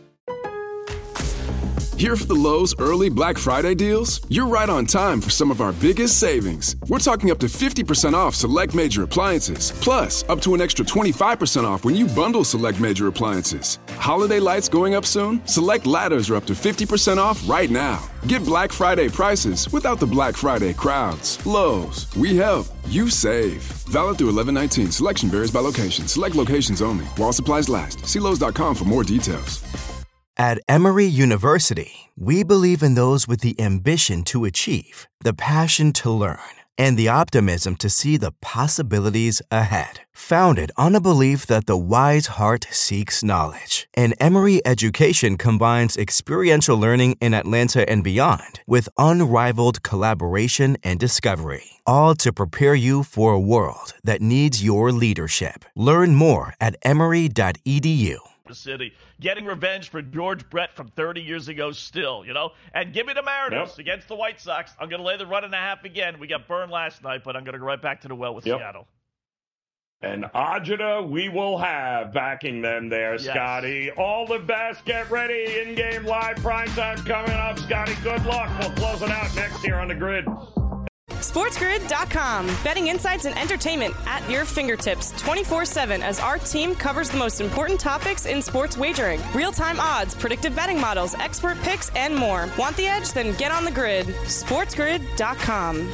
Here for the Lowe's early Black Friday deals? You're right on time for some of our biggest savings. We're talking up to fifty percent off select major appliances, plus up to an extra twenty-five percent off when you bundle select major appliances. Holiday lights going up soon? Select ladders are up to fifty percent off right now. Get Black Friday prices without the Black Friday crowds. Lowe's, we help, you save. Valid through eleven nineteen. Selection varies by location. Select locations only. While supplies last. See Lowe's dot com for more details. At Emory University, we believe in those with the ambition to achieve, the passion to learn, and the optimism to see the possibilities ahead. Founded on a belief that the wise heart seeks knowledge, and Emory education combines experiential learning in Atlanta and beyond with unrivaled collaboration and discovery, all to prepare you for a world that needs your leadership. Learn more at emory dot e d u. City, getting revenge for George Brett from thirty years ago still, you know? And give me the Mariners yep. against the White Sox. I'm going to lay the run and a half again. We got burned last night, but I'm going to go right back to the well with yep. Seattle. And Ajita, we will have backing them there, yes. Scotty. All the best. Get ready. In-game live primetime coming up. Scotty, good luck. We'll close it out next here on The Grid. sports grid dot com. Betting insights and entertainment at your fingertips twenty-four seven as our team covers the most important topics in sports wagering. Real-time odds, predictive betting models, expert picks, and more. Want the edge? Then get on the grid. sports grid dot com.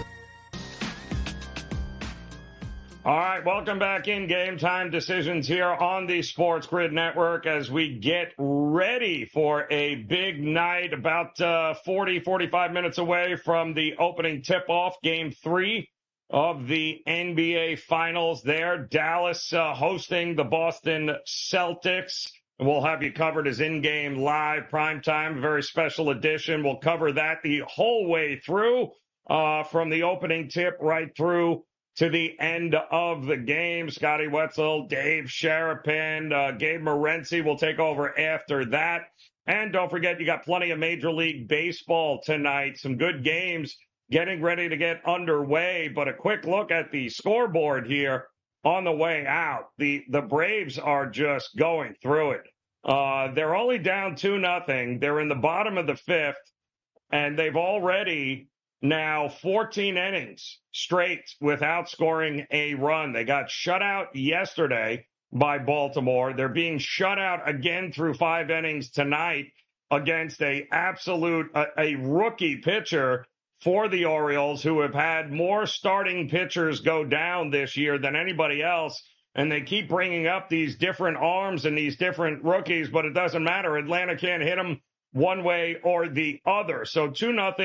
All right, welcome back in Game Time Decisions here on the Sports Grid Network as we get ready for a big night about uh, forty, forty-five minutes away from the opening tip-off, Game three of the N B A Finals there. Dallas uh, hosting the Boston Celtics. We'll have you covered as in-game live primetime, very special edition. We'll cover that the whole way through uh, from the opening tip right through to the end of the game. Scotty Wetzel, Dave Sharapin, uh, Gabe Morency will take over after that. And don't forget, you got plenty of Major League Baseball tonight. Some good games getting ready to get underway. But a quick look at the scoreboard here on the way out. The the Braves are just going through it. Uh, they're only down two nothing. They're in the bottom of the fifth, and they've already now fourteen innings straight without scoring a run. They got shut out yesterday by Baltimore. They're being shut out again through five innings tonight against a absolute a, a rookie pitcher for the Orioles, who have had more starting pitchers go down this year than anybody else. And they keep bringing up these different arms and these different rookies, but it doesn't matter. Atlanta can't hit them one way or the other. So two nothing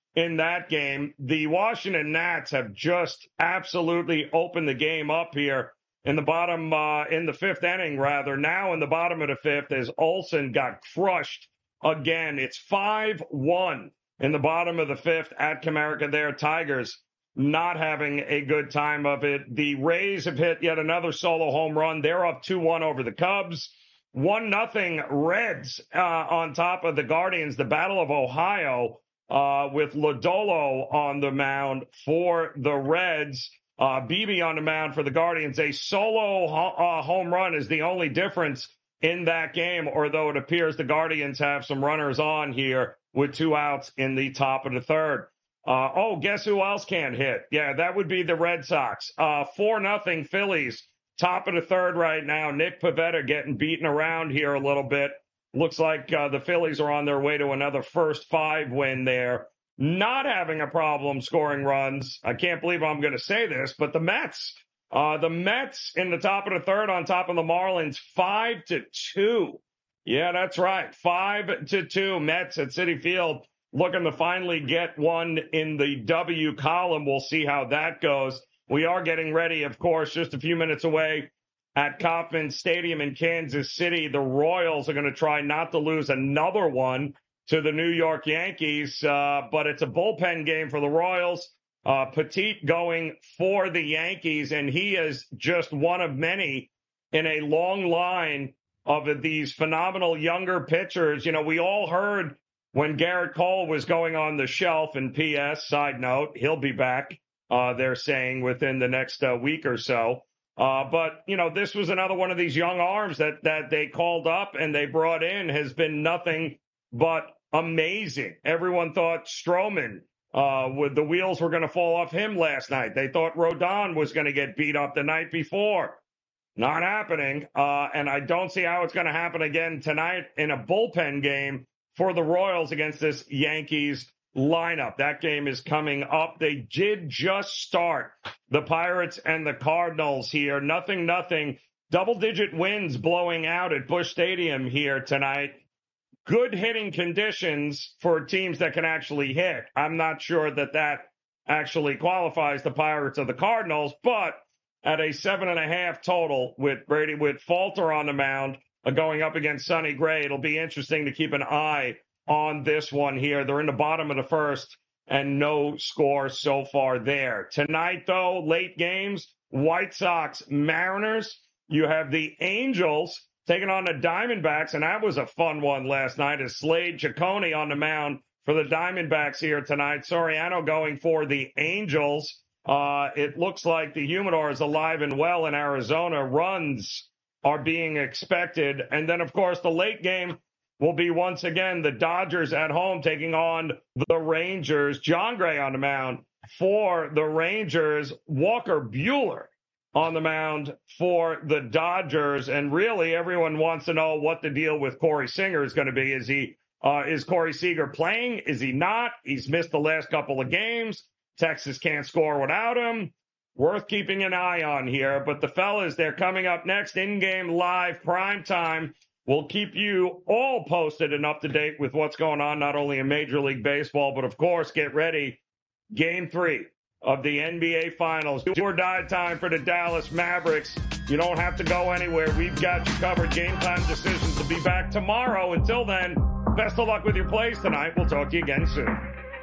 in that game. The Washington Nats have just absolutely opened the game up here in the bottom, uh, in the fifth inning, rather. Now in the bottom of the fifth, as Olsen got crushed again. It's five one in the bottom of the fifth at Comerica there. Tigers not having a good time of it. The Rays have hit yet another solo home run. They're up two one over the Cubs. one nothing Reds uh, on top of the Guardians. The Battle of Ohio uh, with Lodolo on the mound for the Reds. Uh, Beebe on the mound for the Guardians. A solo ho- uh, home run is the only difference in that game, although it appears the Guardians have some runners on here with two outs in the top of the third. Uh, oh, guess who else can't hit? Yeah, that would be the Red Sox. Uh, four nothing Phillies, top of the third right now. Nick Pivetta getting beaten around here a little bit. Looks like uh, the Phillies are on their way to another first five win there. Not having a problem scoring runs. I can't believe I'm going to say this, but the Mets, uh, the Mets in the top of the third on top of the Marlins, five to two. Yeah, that's right. Five to two. Mets at Citi Field looking to finally get one in the W column. We'll see how that goes. We are getting ready, of course, just a few minutes away at Kauffman Stadium in Kansas City. The Royals are going to try not to lose another one to the New York Yankees, uh, but it's a bullpen game for the Royals. Uh, Petit going for the Yankees, and he is just one of many in a long line of these phenomenal younger pitchers. You know, we all heard when Garrett Cole was going on the shelf, and P S, side note, he'll be back, uh, they're saying, within the next uh, week or so. Uh, but, you know, this was another one of these young arms that, that they called up and they brought in, has been nothing but amazing. Everyone thought Stroman, uh, with the wheels were going to fall off him last night. They thought Rodon was going to get beat up the night before. Not happening. Uh, and I don't see how it's going to happen again tonight in a bullpen game for the Royals against this Yankees lineup. That game is coming up. They did just start, the Pirates and the Cardinals here. Nothing, nothing. Double-digit winds blowing out at Busch Stadium here tonight. Good hitting conditions for teams that can actually hit. I'm not sure that that actually qualifies the Pirates or the Cardinals, but at a seven and a half total with Brady, with Falter on the mound, uh, going up against Sonny Gray, it'll be interesting to keep an eye on this one here. They're in the bottom of the first and no score so far there. Tonight, though, late games, White Sox, Mariners. You have the Angels taking on the Diamondbacks, and that was a fun one last night as Slade Ciccone on the mound for the Diamondbacks here tonight. Soriano going for the Angels. Uh, it looks like the Humidor is alive and well in Arizona. Runs are being expected. And then, of course, the late game will be once again the Dodgers at home taking on the Rangers. John Gray on the mound for the Rangers. Walker Buehler on the mound for the Dodgers. And really, everyone wants to know what the deal with Corey Seager is going to be. Is he, uh, is Corey Seager playing? Is he not? He's missed the last couple of games. Texas can't score without him. Worth keeping an eye on here. But the fellas, they're coming up next, in-game live, prime time. We'll keep you all posted and up to date with what's going on, not only in Major League Baseball, but, of course, get ready. Game three of the N B A Finals. Do or die time for the Dallas Mavericks. You don't have to go anywhere. We've got you covered. Game time decisions will be back tomorrow. Until then, best of luck with your plays tonight. We'll talk to you again soon.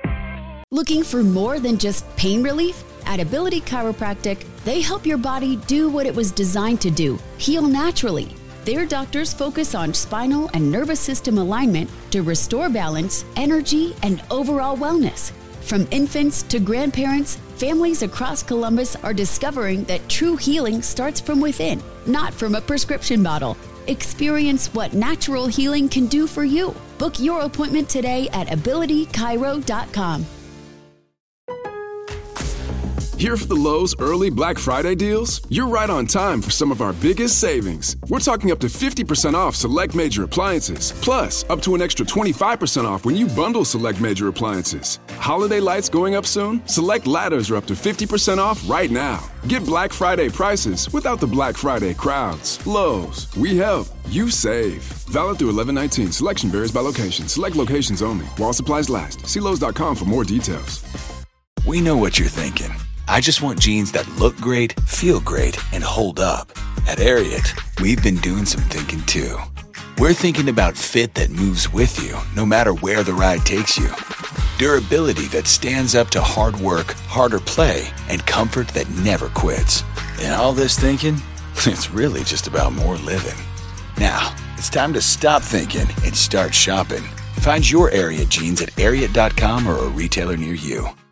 Looking for more than just pain relief? At Ability Chiropractic, they help your body do what it was designed to do, heal naturally. Their doctors focus on spinal and nervous system alignment to restore balance, energy, and overall wellness. From infants to grandparents, families across Columbus are discovering that true healing starts from within, not from a prescription bottle. Experience what natural healing can do for you. Book your appointment today at ability chiro dot com. Here for the Lowe's early Black Friday deals? You're right on time for some of our biggest savings. We're talking up to fifty percent off select major appliances, plus up to an extra twenty-five percent off when you bundle select major appliances. Holiday lights going up soon? Select ladders are up to fifty percent off right now. Get Black Friday prices without the Black Friday crowds. Lowe's, we help, you save. Valid through eleven nineteen. Selection varies by location. Select locations only. While supplies last. See Lowe's dot com for more details. We know what you're thinking. I just want jeans that look great, feel great, and hold up. At Ariat, we've been doing some thinking too. We're thinking about fit that moves with you, no matter where the ride takes you. Durability that stands up to hard work, harder play, and comfort that never quits. And all this thinking, it's really just about more living. Now, it's time to stop thinking and start shopping. Find your Ariat jeans at ariat dot com or a retailer near you.